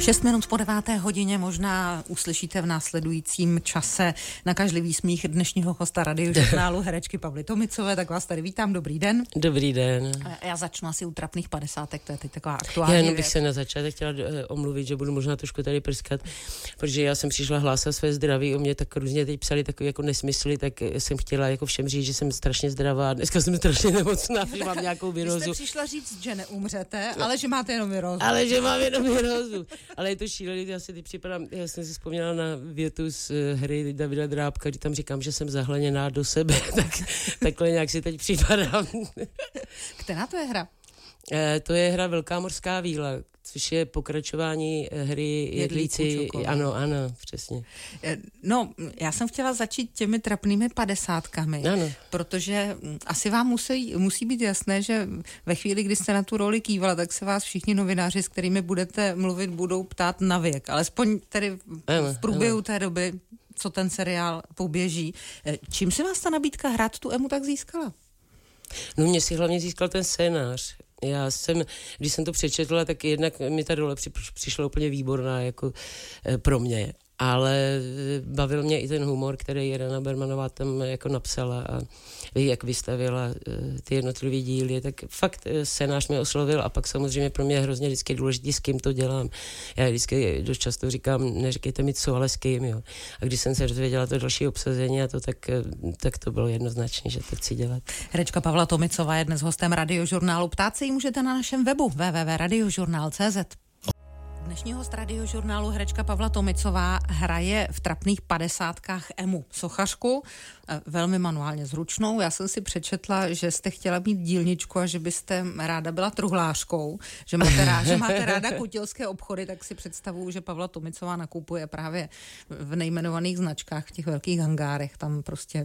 6 minut po 9. možná uslyšíte v následujícím čase nakažlivý smích dnešního hosta radiožurnálu herečky Pavly Tomicové, tak vás tady vítám, dobrý den. Dobrý den. Já začnu asi u trapných 50, to je teď taková aktuální Já jenom bych se na začátek chtěla omluvit, že budu možná trošku tady prskat, protože já jsem přišla hlásat své zdraví, o mě tak různě teď psali takové jako nesmysly, tak jsem chtěla jako všem říct, že jsem strašně zdravá, dneska jsem strašně nemocná, že mám nějakou virózu. Vy jste přišla říct, že neumřete, ale že máte jenom virózu. Ale že mám jenom virózu. Ale je to šílený, já si teď připadám, já jsem si vzpomněla na větu z hry Davida Drábka, kdy tam říkám, že jsem zahleněná do sebe, takhle nějak si teď připadám. Která to je hra? To je hra Velká mořská víla, což je pokračování hry Jedlíci. Ano, přesně. No, já jsem chtěla začít těmi trapnými 50kami, ano. Protože asi vám musí být jasné, že ve chvíli, kdy jste na tu roli kývala, tak se vás všichni novináři, s kterými budete mluvit, budou ptát na věk. Alespoň tedy v průběhu té doby, co ten seriál poběží. Čím si vás ta nabídka hrát tu Emu tak získala? No, mě si hlavně získal ten scénář. Když jsem to přečetla, tak jednak mi ta role přišla úplně výborná jako pro mě. Ale bavil mě i ten humor, který Irena Bermanová tam jako napsala a jak vystavila ty jednotlivé díly, tak fakt scénář mě oslovil a pak samozřejmě pro mě je hrozně vždycky důležitý, s kým to dělám. Já vždycky dost často říkám, neříkejte mi co, ale s kým, jo. A když jsem se dozvěděla to další obsazení a to, tak to bylo jednoznačné, že to chci dělat. Herečka Pavla Tomicová je dnes hostem radiožurnálu. Ptát se jí můžete na našem webu www.radiožurnál.cz. Dnešní host radiožurnálu herečka Pavla Tomicová hraje v trapných 50kách Emu, sochařku, velmi manuálně zručnou. Já jsem si přečetla, že jste chtěla mít dílničku a že byste ráda byla truhlářkou, že máte ráda kutilské obchody, tak si představuju, že Pavla Tomicová nakupuje právě v nejmenovaných značkách, v těch velkých hangárech, tam prostě,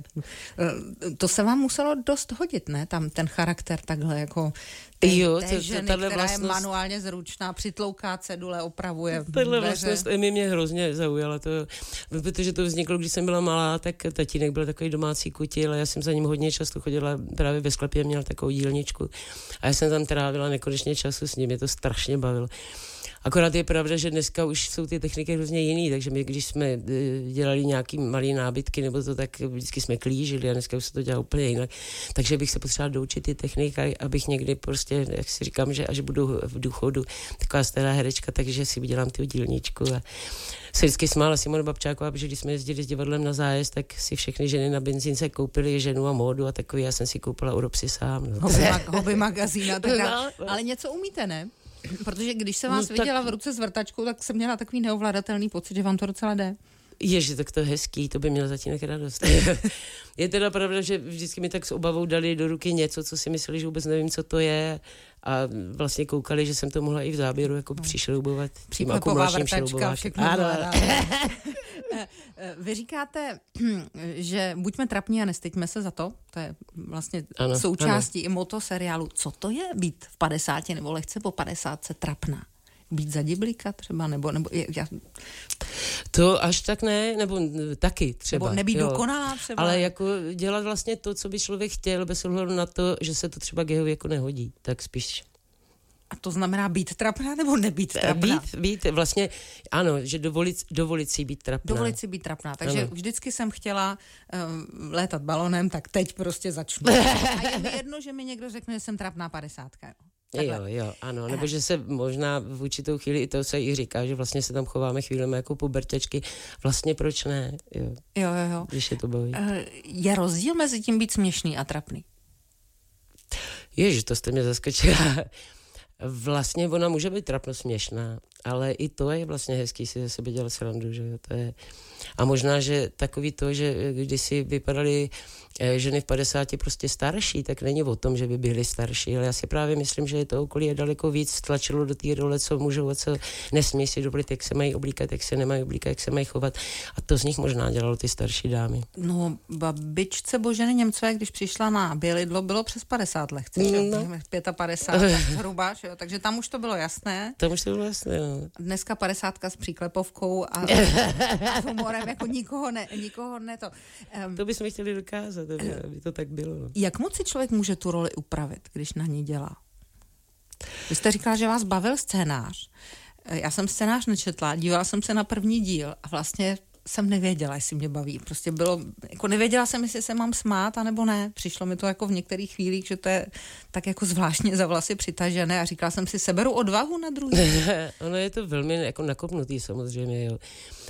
to se vám muselo dost hodit, ne? Tam ten charakter takhle jako té ženy, která je manuálně zručná, přitlouká cedule, opravuje tahle vlastnost mě hrozně zaujala, protože to vzniklo, když jsem byla malá, tak tatínek byl takový domácí kutil a já jsem za ním hodně často chodila, právě ve sklepě měl takovou dílničku a já jsem tam trávila nekonečně času s ním, mě to strašně bavilo. Akorát je pravda, že dneska už jsou ty techniky hrozně jiný, takže my, když jsme dělali nějaký malý nábytky nebo to, tak vždycky jsme klížili a dneska už se to dělá úplně jinak. Takže bych se potřebovala doučit ty techniky, abych někdy prostě, jak si říkám, že až budu v důchodu taková stará herečka, takže si udělám tu dílničku a se vždycky smála Simona Babčáková, protože když jsme jezdili s divadlem na zájezd, tak si všechny ženy na benzínce koupily ženu a módu a takový, já jsem si koupila Uropsi sám. No. Hobby magazína, ale něco umíte, ne? Protože když jsem vás viděla v ruce s vrtačkou, tak jsem měla takový neovladatelný pocit, že vám to docela jde. Ježi, tak to je hezký, to by měl tatínek radost. Je teda pravda, že vždycky mi tak s obavou dali do ruky něco, co si mysleli, že vůbec nevím, co to je a vlastně koukali, že jsem to mohla i v záběru jako přišroubovat. Příklepová vrtačka, všechno. Vy říkáte, že buďme trapní a nestyďme se za to, to je vlastně součástí i moto seriálu. Co to je být v 50 nebo lehce po 50 trapná? Být zadiblíka třeba, nebo To až tak ne, nebo taky třeba. Nebo nebýt dokonalá třeba. Ale jako dělat vlastně to, co by člověk chtěl, bez ohledu na to, že se to třeba k jeho věku nehodí, tak spíš. A to znamená být trapná nebo nebýt trapná? Být vlastně, ano, že dovolit si být trapná. Dovolit si být trapná, takže ano. Vždycky jsem chtěla létat balonem, tak teď prostě začnu. A je mi jedno, že mi někdo řekne, že jsem trapná 50. Jo, ano, nebo že se možná v určitou chvíli i to se i říká, že vlastně se tam chováme chvílemi jako puberťačky. Vlastně proč ne? Jo. Když je to baví. Je rozdíl mezi tím být směšný a trapný? Ježiš, to jste mě zaskočila. Vlastně ona může být trapno směšná, ale i to je vlastně hezký si ze sebe dělat srandu, že jo, to je. A možná, že takový to, že když si vypadaly ženy v 50 prostě starší, tak není o tom, že by byly starší, ale já si právě myslím, že to okolí je daleko víc tlačilo do té role, co můžou a co nesmí si dovolit, jak se mají oblíkat, jak se nemají oblíkat, jak se mamají chovat. A to z nich možná dělalo ty starší dámy. No, babičce Boženy Němcové, když přišla na Bělidlo, bylo přes 50 lehce, 55 hruba, že jo? Takže tam už to bylo jasné. No. Dneska 50 s příklepovkou a humorem jako nikoho ne to. To bychom chtěli dokázat, aby to tak bylo. Jak moc si člověk může tu roli upravit, když na ní dělá? Vy jste říkala, že vás bavil scénář. Já jsem scénář nečetla, dívala jsem se na první díl a vlastně jsem nevěděla, jestli mě baví. Prostě bylo, jako nevěděla jsem, jestli se mám smát, anebo ne. Přišlo mi to jako v některých chvílích, že to je tak jako zvláštně za vlasy přitažené a říkala jsem si, seberu odvahu na druhý. Ono je to velmi jako nakopnutý samozřejmě, jo.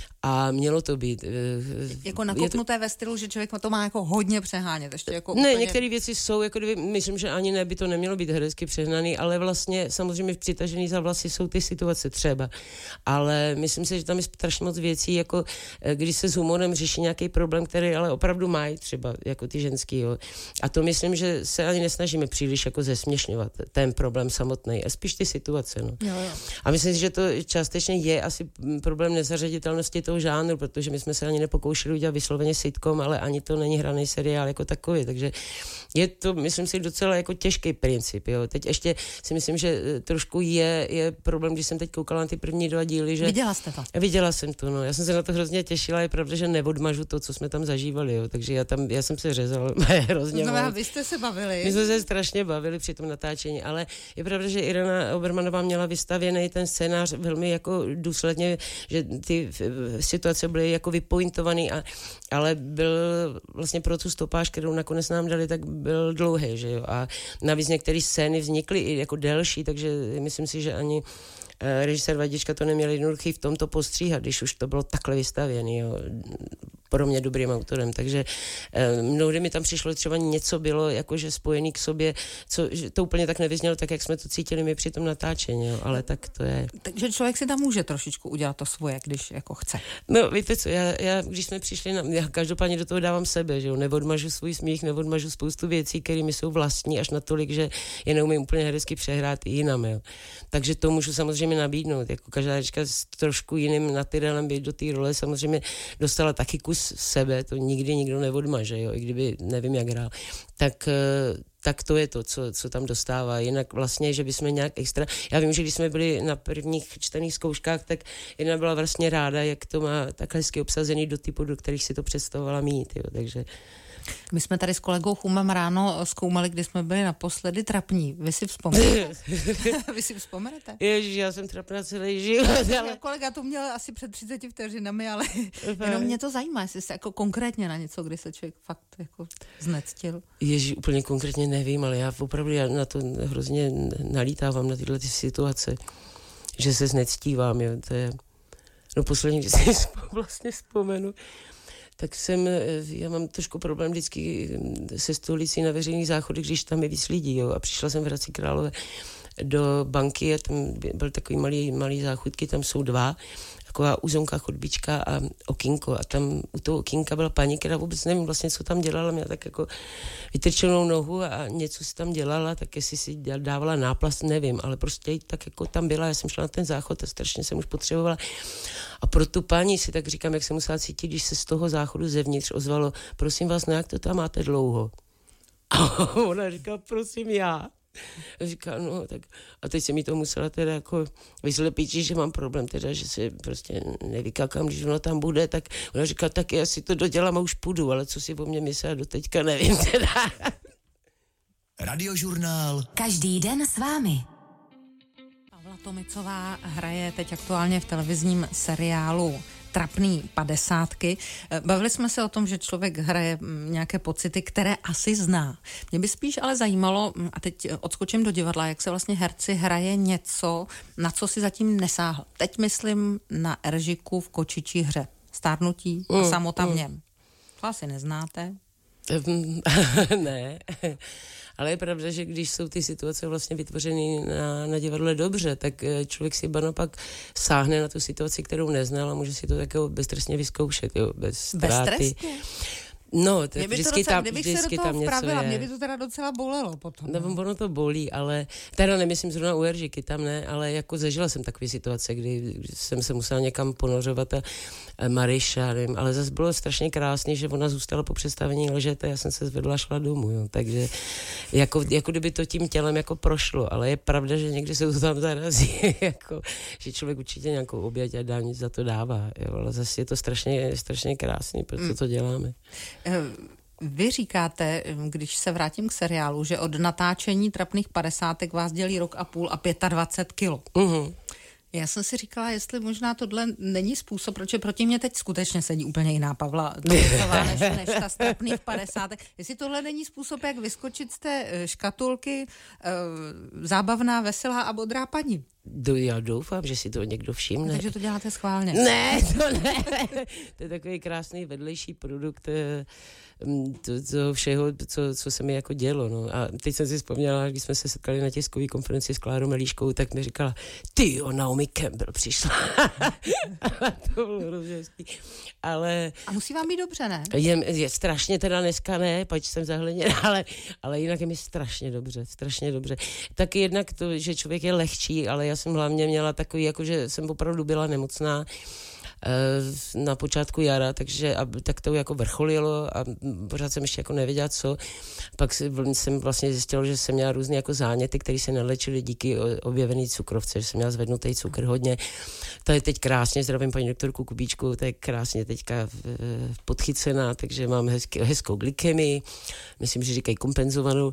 A mělo to být. Jako nakopnuté ve stylu, že člověk to má jako hodně přehánět. Ještě jako ne, úplně... některé věci jsou, jako kdyby, myslím, že ani by to nemělo být herecky přehnaný, ale vlastně samozřejmě přitažený za vlasy jsou ty situace třeba. Ale myslím si, že tam je strašně moc věcí, jako když se s humorem řeší nějaký problém, který ale opravdu mají třeba, jako ty ženský, jo. A to myslím, že se ani nesnažíme příliš jako zesměšňovat ten problém samotný, a spíš ty situace, no. Jo. A myslím si, že to částečně je asi problém nezařaditelnosti toho žánru, protože my jsme se ani nepokoušeli udělat vysloveně sitcom, ale ani to není hraný seriál jako takový, takže je to, myslím si, docela jako těžký princip, jo. Teď ještě si myslím, že trošku je problém, když jsem teď koukala na ty první 2 díly, že... Viděla jste to? Viděla jsem to, no. Já jsem se na to hrozně těšila, je pravda, že neodmažu to, co jsme tam zažívali, jo. Takže já jsem se řezala hrozně. No, vy jste se bavili. My jsme se strašně bavili při tom natáčení, ale je pravda, že Irena Obermanová měla vystavěný ten scénář velmi jako důsledně, že ty situace byly jako vypointovaný, ale byl vlastně pro tu stopáž, kterou nakonec nám dali, tak byl dlouhý, že jo. A navíc některé scény vznikly i jako delší, takže myslím si, že ani režisér Vadička to neměl jednoduchý v tomto postříhat, když už to bylo takhle vystavěný, jo, pro mě dobrým autorem, takže mnohdy mi tam přišlo, třeba něco bylo jakože spojený k sobě, že to úplně tak nevyznělo, tak jak jsme to cítili my při tom natáčení, jo, ale tak to je. Takže člověk si tam může trošičku udělat to svoje, když jako chce. No, víte co, já když jsme přišli, já každopádně do toho dávám sebe, že jo, neodmažu svůj smích, neodmažu spoustu věcí, které mi jsou vlastní až natolik, že je neumím úplně herecky přehrát i jinam, jo. Takže to můžu samozřejmě nabídnout, jako každá herečka s trošku jiným natyrelem být do té role, samozřejmě dostala taky kus sebe, to nikdy nikdo neodmaže, jo, i kdyby nevím, jak hrál, tak to je to, co tam dostává. Jinak vlastně, že bychom nějak extra... Já vím, že když jsme byli na prvních čtených zkouškách, tak jedna byla vlastně ráda, jak to má takhle hezky obsazený do typu, do kterých si to představovala mít, jo, takže... My jsme tady s kolegou Chumem ráno zkoumali, kdy jsme byli naposledy trapní. Vy si vzpomenete? Vy si vzpomenete? Ježiš, já jsem trapná celý život, ale... Kolega to měl asi před 30 vteřinami, ale jenom mě to zajímá, jestli se jako konkrétně na něco, kdy se člověk fakt jako znectil. Ježiš, úplně konkrétně nevím, ale já opravdu na to hrozně nalítávám, na tyhle ty situace, že se znectívám, jo, to je... No poslední, když si vlastně vzpomenu, tak já mám trošku problém vždycky se stolicí na veřejných záchodech, když tam je víc lidí, jo, a přišla jsem v Hradci Králové do banky a tam byl takový malý záchodky, tam jsou 2, taková uzonká chodbička a okýnko a tam u toho okýnka byla paní, která vůbec nevím vlastně, co tam dělala, měla tak jako vytrčenou nohu a něco si tam dělala, tak jestli si dávala náplast, nevím, ale prostě tak jako tam byla, já jsem šla na ten záchod a strašně jsem už potřebovala. A pro tu paní si tak říkám, jak se musela cítit, když se z toho záchodu zevnitř ozvalo, prosím vás, no jak to tam máte dlouho? A ona říká, prosím já. A říká, no tak, a teď se mi to musela teda jako vyslepit, že mám problém teda, že se prostě nevykakám, když ona tam bude, tak ona říká, tak já si to dodělám a už půjdu, ale co si o mě myslela do teďka, nevím teda. Radiožurnál. Každý den s vámi. Pavla Tomicová hraje teď aktuálně v televizním seriálu Trapný 50. Bavili jsme se o tom, že člověk hraje nějaké pocity, které asi zná. Mě by spíš ale zajímalo, a teď odskočím do divadla, jak se vlastně herci hraje něco, na co si zatím nesáhl. Teď myslím na Eržiku v Kočičí hře. Stárnutí a samota v něm. To asi neznáte? Ne, ale je pravda, že když jsou ty situace vlastně vytvořeny na divadle dobře, tak člověk si ba naopak sáhne na tu situaci, kterou neznal a může si to takové beztrestně vyzkoušet, jo, bez ztráty. Beztrestně? No, to vždycky tam kdybych vždycky se do toho tam něco vpravila, je. mě by to teda docela bolelo potom. No, ono to bolí, ale teda nemyslím zrovna u Eržiky, tam ne, ale jako zažila jsem takové situace, kdy jsem se musela někam ponořovat a Maryša, nevím, ale zase bylo strašně krásně, že ona zůstala po představení ležet a já jsem se zvedla a šla domů, jo, takže jako kdyby to tím tělem jako prošlo, ale je pravda, že někdy se to tam zarazí, jako, že člověk určitě nějakou oběť a dálnic za to dává, jo, ale zase je to strašně krásný, proto to děláme. Vy říkáte, když se vrátím k seriálu, že od natáčení Trapných 50 vás dělí 1,5 roku a 25 kilo. Já jsem si říkala, jestli možná tohle není způsob, proč proti mě teď skutečně sedí úplně jiná Pavla Tomicová než ta z trapných 50. Jestli tohle není způsob, jak vyskočit z té škatulky zábavná, veselá a bodrá paní. Já doufám, že si to někdo všimne. Takže to děláte schválně. Ne, to ne. To je takový krásný vedlejší produkt to všeho, co se mi jako dělo. No. A teď jsem si vzpomněla, když jsme se setkali na tiskové konferenci s Klárou Melíškou, tak mi říkala, ty Naomi Campbell přišla. To bylo hrozně hezký. Ale... A musí vám být dobře, ne? Je strašně teda dneska ne, pač jsem zahleněna, ale jinak je mi strašně dobře. Taky jednak to, že člověk je lehčí, ale já jsem hlavně měla takový, jako že jsem opravdu byla nemocná na počátku jara, tak to jako vrcholilo a pořád jsem ještě jako nevěděla co. Pak jsem vlastně zjistila, že jsem měla různé jako záněty, které se nalečily díky objevený cukrovce, že jsem měla zvednutý cukr hodně. To je teď krásně, zdravím paní doktorku Kubíčku, to je krásně teďka podchycená, takže mám hezkou glykemii, myslím, že říkají kompenzovanou.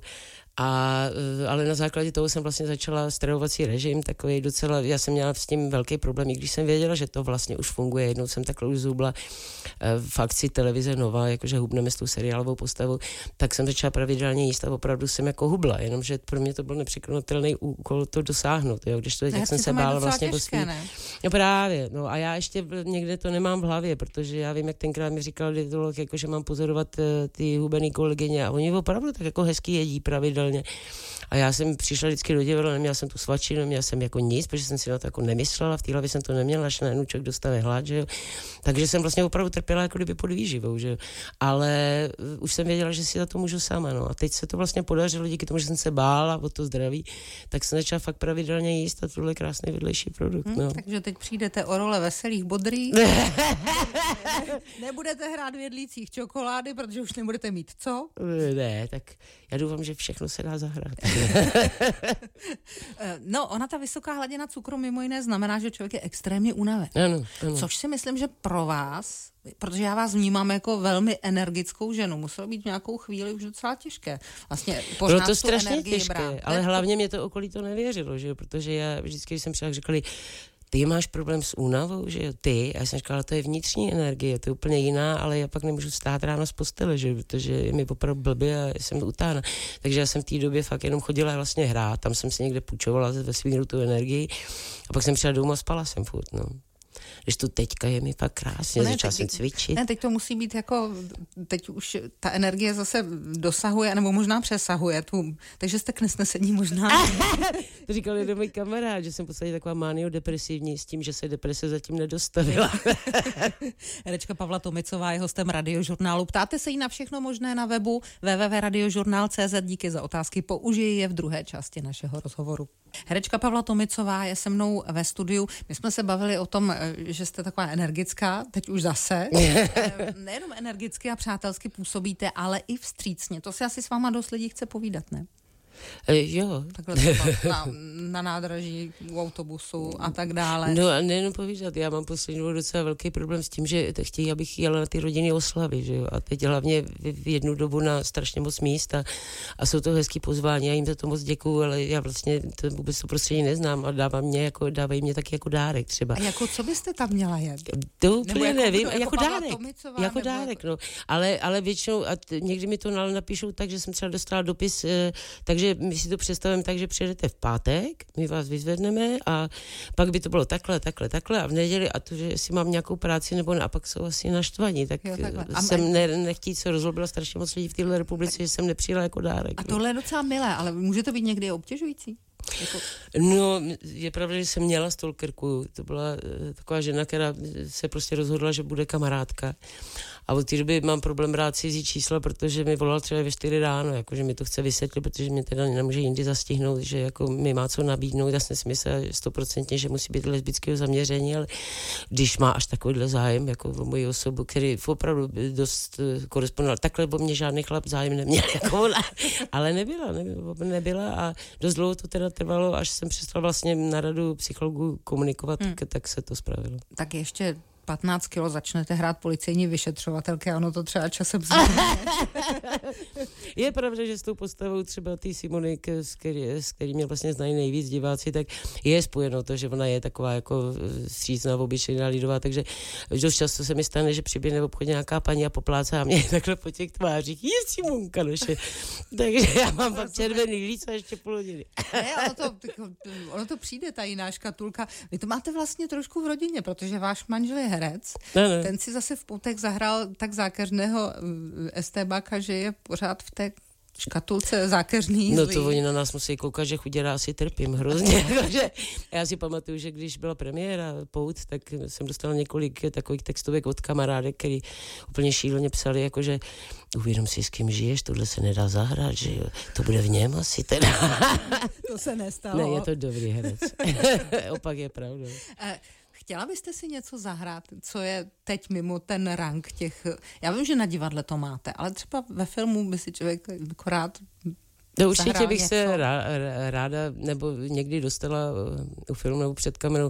Ale na základě toho jsem vlastně začala stravovací režim, takový docela, já jsem měla s tím velký problém, i když jsem věděla, že to vlastně už funguje. Jednou jsem takhle už zhubla v akci televize Nova, jakože hubneme s tou seriálovou postavou, tak jsem začala pravidelně jíst a opravdu jsem jako hubla, jenomže pro mě to byl nepřekonatelný úkol to dosáhnout, jo, když to teď jsem se bála vlastně po svým. No právě, no a já ještě někde to nemám v hlavě, protože já vím, jak tenkrát mi říkal dietolog, jako že mám pozorovat ty hubený kolegyně a oni opravdu tak jako hezky jedí pravidelně. A já jsem přišla vždycky do divadla, neměla jsem tu svačinu, neměla jsem jako nic, protože jsem si na to jako nemyslela, v té hlavě jsem to neměla, až najednou člověk dostane hlad, že jo. Takže jsem vlastně opravdu trpěla jako kdyby pod výživou, že jo. Ale už jsem věděla, že si za to můžu sama, no. A teď se to vlastně podařilo díky tomu, že jsem se bála o to zdraví, tak jsem začala fakt pravidelně jíst a tohle je krásný vedlejší produkt, no. Takže teď přijdete o role veselých, bodrých. Nebudete hrát v jedlících čokolády, protože už nebudete mít co? Ne, tak já doufám, že všechno se dá zahrát. No, ona ta vysoká hladina cukru mimo jiné znamená, že člověk je extrémně unaven. Ano. Což si myslím, že pro vás, protože já vás vnímám jako velmi energickou ženu, muselo být v nějakou chvíli už docela těžké. Vlastně bylo to strašně těžké, ale hlavně mě to okolí to nevěřilo, že jo, protože já vždycky, když jsem přišla, říkali, ty máš problém s únavou, že jo, ty? A já jsem říkala, to je vnitřní energie, to je úplně jiná, ale já pak nemůžu vstát ráno z postele, že jo, protože je mi opravdu blbě a jsem utána. Takže já jsem v té době fakt jenom chodila vlastně hrát, tam jsem si někde půjčovala ve svým tu energii a pak jsem přišla domů a spala jsem furt, no. Když tu teďka je mi fakt krásně, začala jsem cvičit. Ne, teď to musí být jako, teď už ta energie zase dosahuje, nebo možná přesahuje tu, takže jste k nesnesení možná. To říkal jeden můj kamarád, že jsem v podstatě taková maniodepresivní s tím, že se deprese zatím nedostavila. Herečka Pavla Tomicová je hostem Radiožurnálu. Ptáte se jí na všechno možné na webu www.radiožurnal.cz. Díky za otázky, použiji je v druhé části našeho rozhovoru. Herečka Pavla Tomicová je se mnou ve studiu. My jsme se bavili o tom, že jste taková energická, teď už zase. Nejenom energicky a přátelsky působíte, ale i vstřícně. To si asi s váma dost lidí chce povídat, ne? Jo. Takhle na nádraží, u autobusu a tak dále. No a nejenom povídat, já mám poslední dobu docela velký problém s tím, že chtějí, abych jela na ty rodinné oslavy, že jo, a teď hlavně v jednu dobu na strašně moc míst a jsou to hezký pozvání, já jim za to moc děkuju, ale já vlastně vůbec to prostředí neznám a dávají mě taky jako dárek třeba. A jako co byste tam měla jet? To úplně jako nevím, jako dárek. Tomicová, jako dárek, no. Ale většinou, a někdy mi to napíšou tak, že jsem třeba dostala dopis, takže my si to představujeme tak, že přijedete v pátek, my vás vyzvedneme a pak by to bylo takhle a v neděli a to, že si mám nějakou práci nebo ne, a pak jsou asi naštvaní, tak jo, jsem nechtít se rozlobila strašně moc lidí v téhle republice, že jsem nepřijela jako dárek. A tohle je docela milé, ale může to být někdy obtěžující? Jako... No, je pravda, že jsem měla stalkerku, to byla taková žena, která se prostě rozhodla, že bude kamarádka. A od té doby mám problém brát cizí čísla, protože mi volal třeba ve 4 ráno, jakože mi to chce vysvětlit, protože mě teda nemůže jindy zastihnout, že jako mi má co nabídnout. Já jsem si myslela 100%, že musí být lesbického zaměření, ale když má až takovýhle zájem, jako o moji osobu, který opravdu dost korespondoval, takhle o mě žádný chlap zájem neměl, jako ona, ale nebyla a dost dlouho to teda trvalo, až jsem přestala vlastně na radu psychologů komunikovat, tak se to spravilo. Tak ještě 15 kilo začnete hrát policejní vyšetřovatelky a ono to třeba časem změní. Je pravda, že s tou postavou třeba ty Simony, s který mě vlastně znají nejvíc diváci, tak je spojeno to, že ona je taková jako vstřícná, obyčejná, lidová, takže dost často se mi stane, že přiběhne v obchodě nějaká paní a poplácá mě takhle po těch tvářích. Je Simonka naše. Takže já mám pak červený líc a ještě půl hodiny. Ne, ono to přijde, ta jiná škatulka. Vy to máte vlastně trošku v rodině, protože váš manžel je herec. No. Ten si zase v Půtek zahrál tak zákeřného estébáka, že je pořád v té škatulce zákeřný. No to oni na nás musí koukat, že chuděra asi trpím hrozně. Já si pamatuju, že když byla premiéra Pout, tak jsem dostala několik takových textovek od kamarádek, který úplně šíleně psali, jakože uvědom si, s kým žiješ, tohle se nedá zahrát, že jo, to bude v něm asi teda. To se nestalo. Ne, je to dobrý herec. Opak je pravda. Chtěla byste si něco zahrát, co je teď mimo ten rank těch... Já vím, že na divadle to máte, ale třeba ve filmu by si člověk akorát No určitě bych něco. se ráda nebo někdy dostala u filmu nebo před kamerou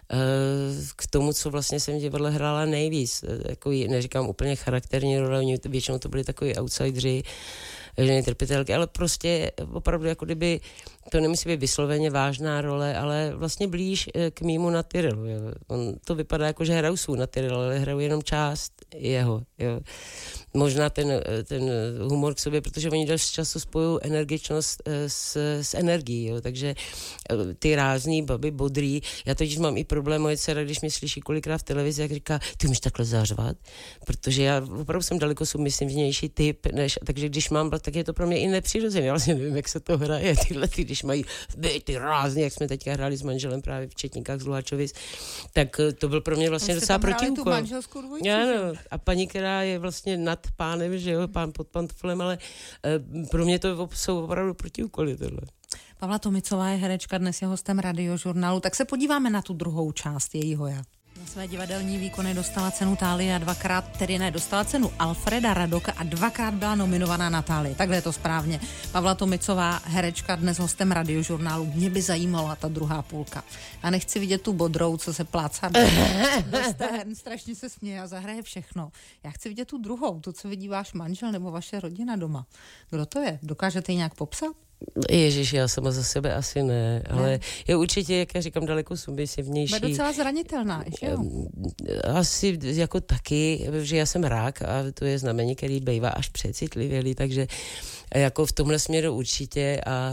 k tomu, co vlastně jsem v divadle hrála nejvíc. Jako, neříkám úplně charakterní role, většinou to byly takový outsideri, ženy trpitelky, ale prostě opravdu jako kdyby to nemusí být vysloveně vážná role, ale vlastně blíž k mýmu na Tyrelu. On to vypadá jako, že hraju svůj na Tyrelu, ale hraju jenom část jeho. Jo. Možná ten humor k sobě, protože oni dost často spojují energičnost s energií, jo. Takže ty rázný baby, bodrý, já totiž mám i problém, moje dcera, když mě slyší kolikrát v televizi, jak říká, ty umíš takhle zařvat, protože já opravdu jsem daleko submisivnější typ, takže když mám, tak je to pro mě i nepřirozené, já vlastně nevím, jak se to hraje, když mají ty rázný, jak jsme teďka hráli s manželem právě v Četníkách z Luhačovic, tak to byl pro mě vlastně docela protiúkol. Ano, a paní, která je vlastně nad pánem, že jo, pán pod pantoflem, ale pro mě to jsou opravdu protiúkoly tohle. Pavla Tomicová je herečka, dnes je hostem Radiožurnálu, tak se podíváme na tu druhou část jejího já. Na své divadelní výkony dostala cenu Thálie a dostala cenu Alfreda Radoka a dvakrát byla nominovaná na Thálii. Takhle je to správně. Pavla Tomicová, herečka, dnes hostem Radiožurnálu. Mě by zajímala ta druhá půlka. A nechci vidět tu bodrou, co se plácá do stehen, strašně se směje a zahraje všechno. Já chci vidět tu druhou, tu, co vidí váš manžel nebo vaše rodina doma. Kdo to je? Dokážete ji nějak popsat? Ježiš, já sama za sebe asi ne, ale je určitě, jak já říkám, daleko submisivnější. Je docela zranitelná, že jo? Asi jako taky, že já jsem rák a to je znamení, který bývá až přecitlivělý, takže jako v tomhle směru určitě a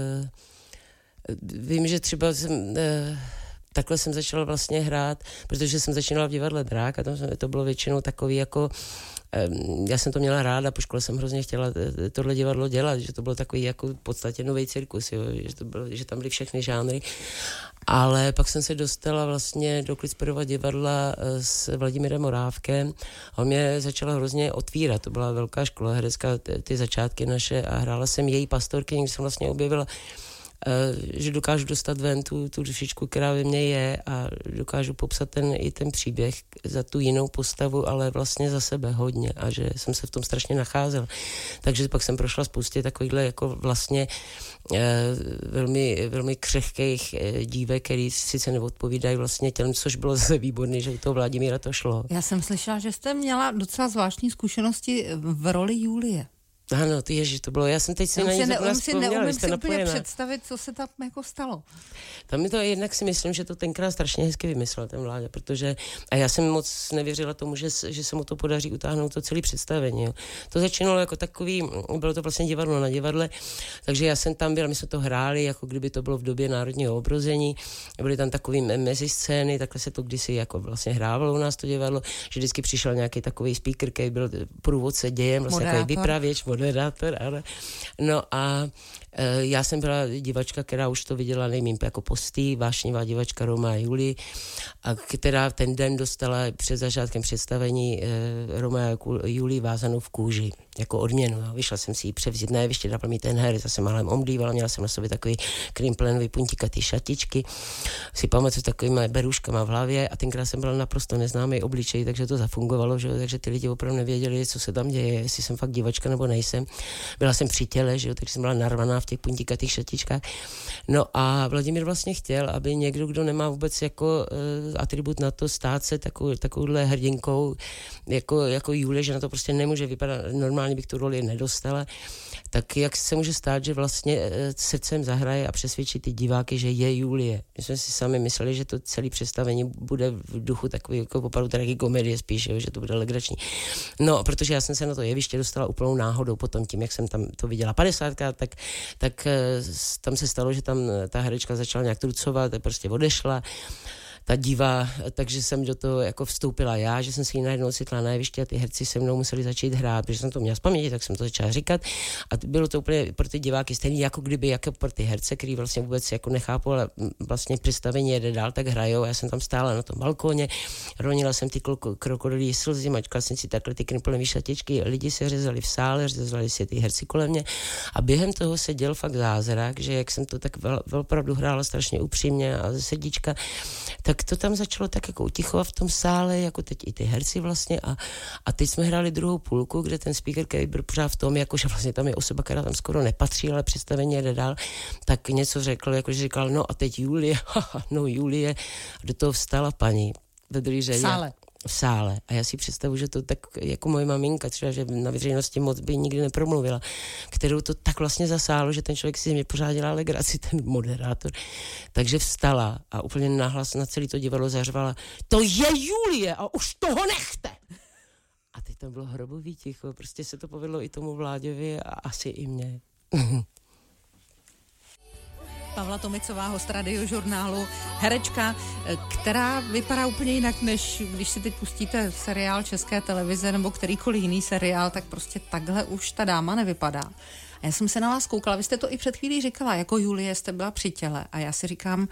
vím, že třeba takhle jsem začala vlastně hrát, protože jsem začínala v divadle Drák a to bylo většinou takový jako já jsem to měla ráda, po škole jsem hrozně chtěla tohle divadlo dělat, že to bylo takový jako v podstatě nový cirkus, jo, že tam byly všechny žánry. Ale pak jsem se dostala vlastně do Klitsperova divadla s Vladimírem Morávkem a on mě začala hrozně otvírat. To byla velká škola herecká, ty začátky naše a hrála jsem její pastorky, když jsem vlastně objevila, že dokážu dostat ven tu dušičku, která ve mně je a dokážu popsat i ten příběh za tu jinou postavu, ale vlastně za sebe hodně a že jsem se v tom strašně nacházel. Takže pak jsem prošla spoustě takovýchhle jako vlastně velmi, velmi křehkých dívek, který sice neodpovídají vlastně těm, což bylo zase výborný, že u toho Vladimíra to šlo. Já jsem slyšela, že jste měla docela zvláštní zkušenosti v roli Julie. Ano, ty ježi, to bylo, já jsem teď si na ní zrovna vzpomněla. Neumím si úplně představit, co se tam jako stalo. Tam mi to jednak si myslím, že to tenkrát strašně hezky vymyslel ten Vláďa, protože, a já jsem moc nevěřila tomu, že se mu to podaří utáhnout to celé představení. Jo. To začínalo jako takový, bylo to vlastně divadlo na divadle, takže já jsem tam byla, my jsme to hráli, jako kdyby to bylo v době Národního obrození, byly tam takový meziscény, takhle se to kdysi jako vlastně hrávalo u nás to divadlo, že vždycky přišel nějaký takový speaker, který byl průvodce dějem, vlastně takový vypravěč, moderátor, ale no a já jsem byla divačka, která už to viděla, nevím, jako postý, vášnivá divačka Roma a Julie, a která ten den dostala před začátkem představení Roma a Julie vázanou v kůži, jako odměnu. Jo. Vyšla jsem si ji převzít na jeviště, dala mi ten herec, zase málem omdlívala, měla jsem na sobě takový krimplenový puntíkatý šatičky, si pamatuju takovýma beruškama v hlavě a tenkrát jsem byla naprosto neznámý obličej, takže to zafungovalo, že? Takže ty lidi opravdu nevěděli, co se tam děje, jestli jsem fakt divačka nebo nejsem. nejsem. Byla jsem při těle, že jo, takže jsem byla narvaná v těch puntíkatých šatičkách. No a Vladimír vlastně chtěl, aby někdo, kdo nemá vůbec jako atribut na to stát se takovouhle hrdinkou, jako Julie, že na to prostě nemůže vypadat, normálně bych tu roli nedostala, tak jak se může stát, že vlastně srdcem zahraje a přesvědčí ty diváky, že je Julie. My jsme si sami mysleli, že to celé představení bude v duchu takový jako opravdu komedie spíš, jo, že to bude legrační. No, protože já jsem se na to jeviště dostala úplnou náhodou potom tím, jak jsem tam to viděla 50krát, tak tam se stalo, že tam ta herečka začala nějak trucovat a prostě odešla. Ta diva, takže jsem do toho jako vstoupila já, že jsem si ji najednou ocitla na jevišti a ty herci se mnou museli začít hrát, protože jsem to měla z paměti, tak jsem to začala říkat a bylo to úplně pro ty diváky stejný, jako kdyby jako pro ty herce, který vlastně vůbec jako nechápou, ale vlastně představení jede dál, tak hrajou. Já jsem tam stála na tom balkóně, ronila jsem ty krokodilí slzy, mačkala jsem si takhle ty kniplený šatičky, lidi se řezali v sále, řezali si ty herci kolem mě a během toho se děl fakt zázrak, že jak jsem to tak opravdu hrála strašně upřímně a ze srdíčka, tak to tam začalo tak jako utichovat v tom sále, jako teď i ty herci vlastně a teď jsme hráli druhou půlku, kde ten speaker, který byl pořád v tom, jakože vlastně tam je osoba, která tam skoro nepatří, ale představení jde dál, tak něco řekl, jakože říkal, no a teď Julie, no Julie, a do toho vstala paní ve druhé řadě. V sále. A já si představuji, že to tak jako moje maminka, třeba, že na veřejnosti moc by nikdy nepromluvila, kterou to tak vlastně zasálo, že ten člověk si mě pořád dělá legraci, ten moderátor. Takže vstala a úplně nahlas na celé to divadlo zařvala, to je Julie a už toho nechte! A teď tam bylo hrobový ticho, prostě se to povedlo i tomu Vláďovi a asi i mně. Pavla Tomicová, host Radiožurnálu, herečka, která vypadá úplně jinak, než když si teď pustíte seriál České televize nebo kterýkoliv jiný seriál, tak prostě takhle už ta dáma nevypadá. A já jsem se na vás koukala, vy jste to i před chvílí říkala, jako Julie jste byla při těle a já si říkám,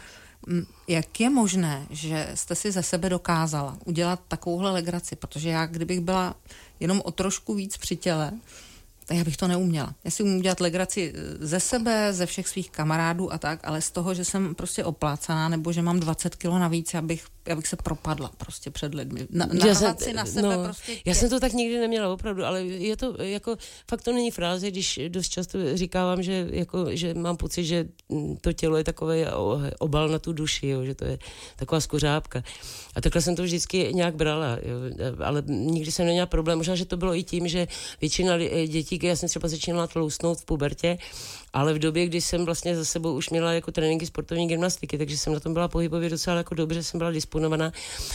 jak je možné, že jste si ze sebe dokázala udělat takovouhle legraci, protože já, kdybych byla jenom o trošku víc při těle, tak já bych to neuměla. Já si umím dělat legraci ze sebe, ze všech svých kamarádů a tak, ale z toho, že jsem prostě oplácaná, nebo že mám 20 kilo navíc, já bych se propadla prostě před lidmi. Narvat si na sebe prostě. Já jsem to tak nikdy neměla opravdu, ale je to jako, fakt to není fráze, když dost často říkávám, že mám pocit, že to tělo je takové obal na tu duši, jo, že to je taková skořápka. A takhle jsem to vždycky nějak brala, jo, ale nikdy jsem neměla problém. Možná, že to bylo i tím, že většina dětí, já jsem třeba začínala tloustnout v pubertě, ale v době, kdy jsem vlastně za sebou už měla jako tréninky sportovní gymnastiky, takže jsem na tom byla pohybově docela jako dobře, jsem byla disponovaná,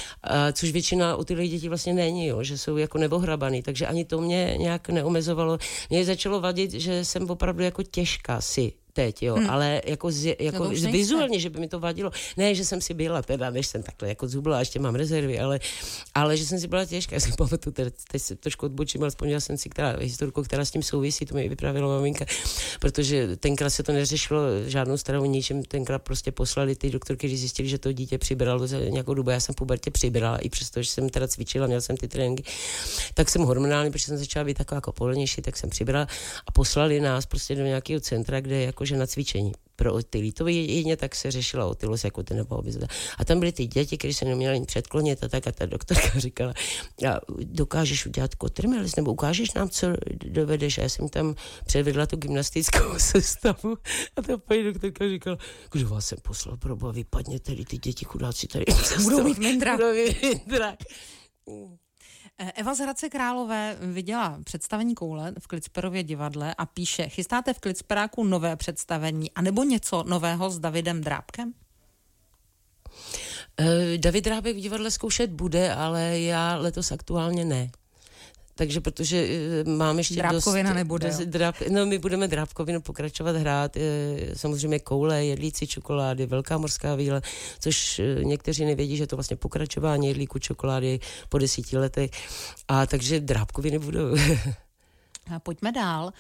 což většina u těch dětí vlastně není, jo, že jsou jako neohrabaný, takže ani to mě nějak neomezovalo. Mě začalo vadit, že jsem opravdu jako těžká si teď, jo, ale jako vizuálně, že by mi to vadilo. Ne, že jsem si byla teda, než jsem takhle jako zubla, ještě mám rezervy, ale že jsem si byla těžká. Já si pamatuju, teď se trošku odbočím, ale vzpomněla jsem si historku, která s tím souvisí, to mi vyprávěla maminka, protože tenkrát se to neřešilo žádnou stranou ničím, tenkrát prostě poslali ty doktorky, když zjistili, že to dítě přibralo za nějakou dobu. Já jsem v pubertě přibrala, i přesto, že jsem teda cvičila, měla jsem ty tréninky, tak jsem hormonální, protože jsem začala být taková jako pohodlnější, tak jsem přibrala a poslali nás prostě do nějakého centra, kde jakože na cvičení pro otylí. To jedině tak se řešila otylost, jako ty nebo obezita. A tam byly ty děti, které se neměly ani předklonit a tak a ta doktorka říkala, dokážeš udělat kotrmelec, nebo ukážeš nám, co dovedeš. A já jsem tam předvedla tu gymnastickou sestavu a ta paní doktorka říkala, kdo vás jsem poslal, proboha, vypadně tady ty děti chudáci tady. Budou mít mindra. Eva z Hradce Králové viděla představení Koule v Klicperově divadle a píše, chystáte v Klicperáku nové představení anebo něco nového s Davidem Drábkem? David Drábek v divadle zkoušet bude, ale já letos aktuálně ne. Takže protože máme ještě Drábkovina nebude. My budeme Drábkovinu pokračovat hrát, samozřejmě Koule, Jedlíci čokolády, Velká morská víla, což někteří nevědí, že to vlastně pokračování Jedlíku čokolády po 10 letech. A takže Drábkoviny budou. A pojďme dál.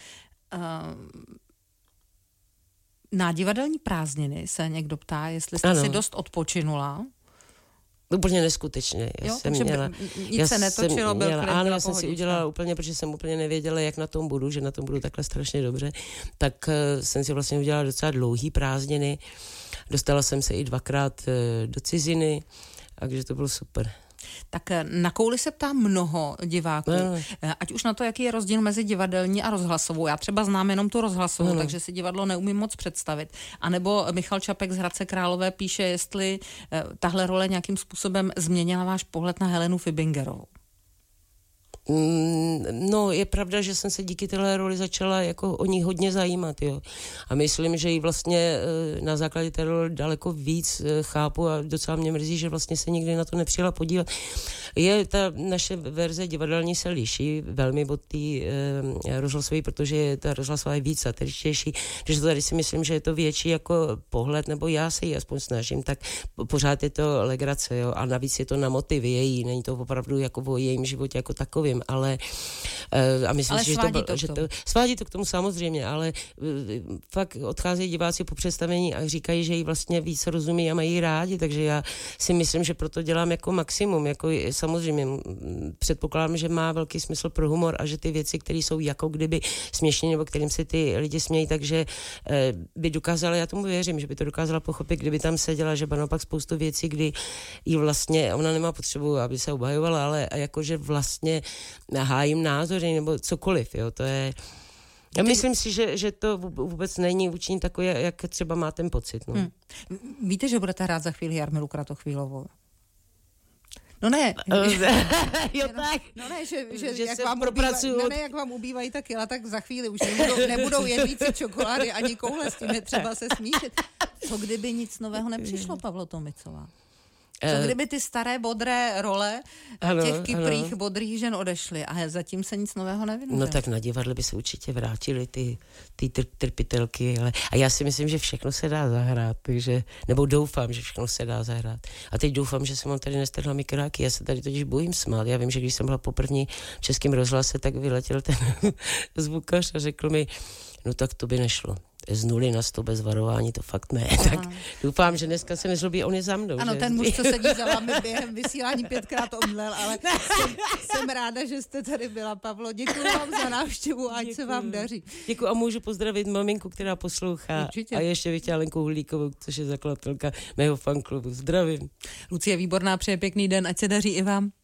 Na divadelní prázdniny se někdo ptá, jestli jste si dost odpočinula. Úplně neskutečně. Nic se netočilo, byl klid. Ano, já jsem si udělala úplně, protože jsem úplně nevěděla, jak na tom budu, že na tom budu takhle strašně dobře, tak jsem si vlastně udělala docela dlouhý prázdniny. Dostala jsem se i 2krát do ciziny, takže to bylo super. Tak na kouli se ptá mnoho diváků. Ať už na to, jaký je rozdíl mezi divadelní a rozhlasovou. Já třeba znám jenom tu rozhlasovou, takže si divadlo neumím moc představit. A nebo Michal Čapek z Hradce Králové píše, jestli tahle role nějakým způsobem změnila váš pohled na Helenu Fibingerovou. No, je pravda, že jsem se díky téhle roli začala jako o ní hodně zajímat, jo. A myslím, že ji vlastně na základě té role daleko víc chápu a docela mě mrzí, že vlastně se nikdy na to nepřijela podívat. Ta naše verze divadelní se liší velmi od té rozhlasové, protože ta rozhlasová je víc satiričtější, takže tady si myslím, že je to větší jako pohled, nebo já se ji aspoň snažím, tak pořád je to legrace, jo. A navíc je to na motivy její, není to opravdu jako o jejím životě jako takovým. Ale a myslím si, že to svádí to k tomu samozřejmě, ale fakt odcházejí diváci po představení a říkají, že jí vlastně víc rozumí a mají rádi, takže já si myslím, že proto dělám jako maximum, jako samozřejmě předpokládám, že má velký smysl pro humor a že ty věci, které jsou jako kdyby směšné nebo kterým se ty lidi smějí, takže by dokázala, já tomu věřím, že by to dokázala pochopit, kdyby tam seděla, že naopak spoustu věcí, kdy jí vlastně, ona nemá potřebu, aby se obhajovala, ale jakože vlastně hájím názory nebo cokoliv, jo, to je... Já myslím si, že to vůbec není vůči ní takové, jak třeba má ten pocit, no. Víte, že budete hrát za chvíli Jarmilu Kratochvílovou? No ne. Jo tak. No ne, že jak vám ubývají ta kila, tak za chvíli už nebudou jedlící čokolády ani koule, s tím je třeba se smíšit. Co kdyby nic nového nepřišlo, Pavlo Tomicová? Co kdyby ty staré bodré role těch kyprých bodrých žen odešly a zatím se nic nového nevynutilo? No tak na divadle by se určitě vrátily ty trpitelky, a já si myslím, že všechno se dá zahrát, takže, nebo doufám, že všechno se dá zahrát. A teď doufám, že jsem vám tady nestrhla mikráky, já se tady totiž bojím smát. Já vím, že když jsem byla poprvé v Českém rozhlase, tak vyletěl ten zvukař a řekl mi, no tak to by nešlo. Z 0 na 100 bez varování, to fakt ne. Aha. Tak doufám, že dneska se nezlobí, on je za mnou. Ano, že? Ten muž, co sedí za vámi během vysílání 5krát omdlel, ale jsem ráda, že jste tady byla, Pavlo. Děkuji vám za návštěvu, ať se vám daří. Děkuji a můžu pozdravit maminku, která poslouchá. Určitě. A ještě bych chtěla Lenku Hulíkovou, což je zakladatelka mého fanklubu. Zdravím. Lucie Výborná přeje pěkný den, ať se daří i vám.